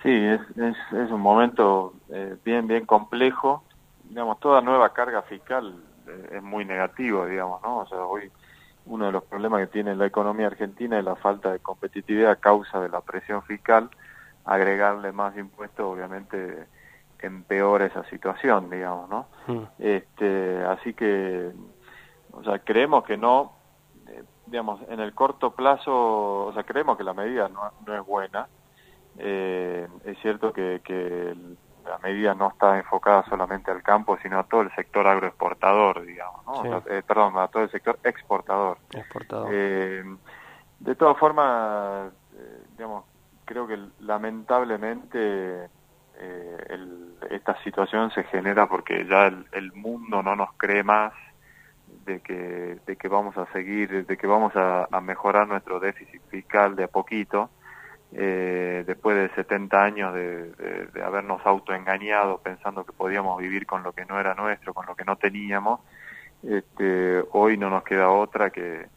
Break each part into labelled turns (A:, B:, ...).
A: Sí, es un momento bien complejo. Digamos, toda nueva carga fiscal es muy negativo, digamos, ¿no? O sea, hoy uno de los problemas que tiene la economía argentina es la falta de competitividad a causa de la presión fiscal. Agregarle más impuestos, obviamente, empeora esa situación, digamos, ¿no?
B: Mm.
A: Así que, o sea, creemos que no, digamos, en el corto plazo, o sea, creemos que la medida no es buena. Es cierto que la medida no está enfocada solamente al campo, sino a todo el sector agroexportador, digamos, ¿no? O
B: Sí,
A: sea, perdón, a todo el sector exportador.
B: exportador.
A: Eh, de todas formas, digamos, creo que lamentablemente esta situación se genera porque ya el mundo no nos cree más de que vamos a seguir, de que vamos a mejorar nuestro déficit fiscal de a poquito. Después de 70 años de habernos autoengañado pensando que podíamos vivir con lo que no era nuestro, con lo que no teníamos, hoy no nos queda otra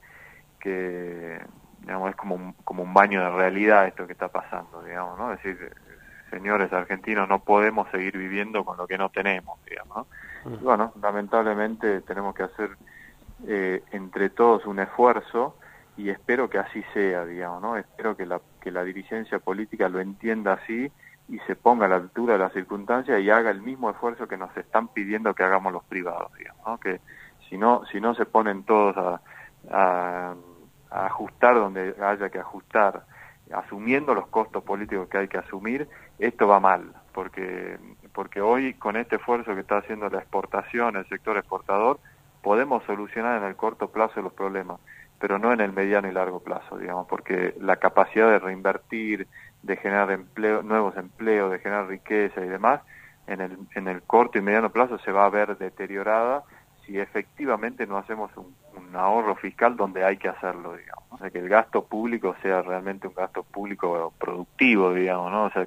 A: que digamos, es como un baño de realidad esto que está pasando, digamos, ¿no? Es decir, señores argentinos, no podemos seguir viviendo con lo que no tenemos, digamos, ¿no? Y
B: Mm.
A: bueno, lamentablemente tenemos que hacer entre todos un esfuerzo y espero que así sea, digamos, ¿no? Espero que la dirigencia política lo entienda así y se ponga a la altura de las circunstancias y haga el mismo esfuerzo que nos están pidiendo que hagamos los privados, digamos, ¿no? Que si no se ponen todos a, a ajustar donde haya que ajustar, asumiendo los costos políticos que hay que asumir, esto va mal, porque hoy con este esfuerzo que está haciendo la exportación, el sector exportador, podemos solucionar en el corto plazo los problemas, pero no en el mediano y largo plazo, digamos, porque la capacidad de reinvertir, de generar empleo, nuevos empleos, de generar riqueza y demás, en el corto y mediano plazo se va a ver deteriorada si efectivamente no hacemos un ahorro fiscal donde hay que hacerlo, digamos, ¿no? O sea, que el gasto público sea realmente un gasto público productivo, digamos, ¿no? O sea,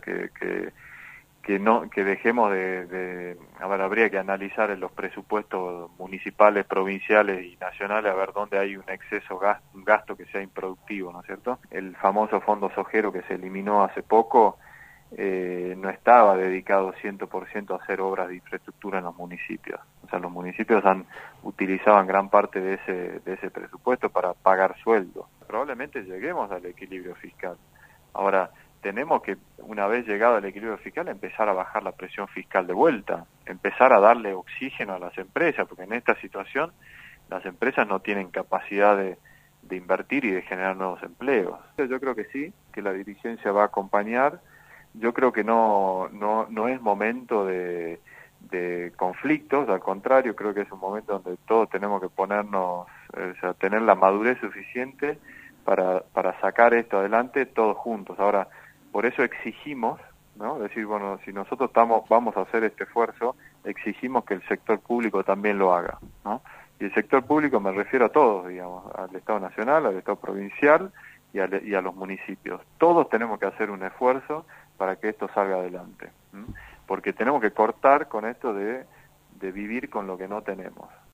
A: que no, que dejemos a ver, habría que analizar en los presupuestos municipales, provinciales y nacionales a ver dónde hay un exceso un gasto que sea improductivo, ¿no es cierto? El famoso fondo sojero que se eliminó hace poco no estaba dedicado 100% a hacer obras de infraestructura en los municipios. O sea, los municipios utilizaban gran parte de ese presupuesto para pagar sueldos. Probablemente lleguemos al equilibrio fiscal. Ahora, tenemos que, una vez llegado al equilibrio fiscal, empezar a bajar la presión fiscal de vuelta, empezar a darle oxígeno a las empresas, porque en esta situación las empresas no tienen capacidad de invertir y de generar nuevos empleos. Yo creo que sí, que la dirigencia va a acompañar. Yo creo que no es momento de conflictos, al contrario, creo que es un momento donde todos tenemos que ponernos, o sea, tener la madurez suficiente para sacar esto adelante todos juntos. Ahora, por eso exigimos, ¿no? Decir, bueno, si nosotros vamos a hacer este esfuerzo, exigimos que el sector público también lo haga, ¿no? Y el sector público me refiero a todos, digamos, al Estado Nacional, al Estado Provincial y a los municipios. Todos tenemos que hacer un esfuerzo para que esto salga adelante, ¿m? Porque tenemos que cortar con esto de vivir con lo que no tenemos.